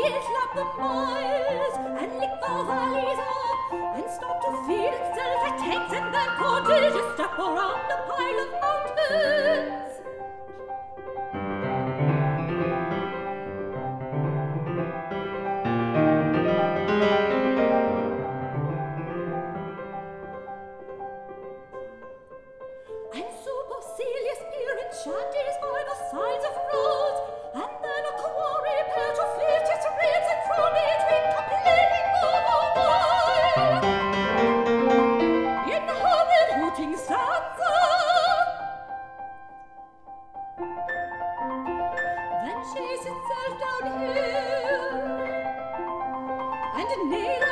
It's lap the miles and lick the valleys up and stop to feed itself at tanks and then prodigious step around a pile of mountains. And supercilious peering shanties by the sides of roads, and then a quarry pair to fit its ribs and throw between complaining over while. In horrid hooting stanza, then chase itself downhill, and nail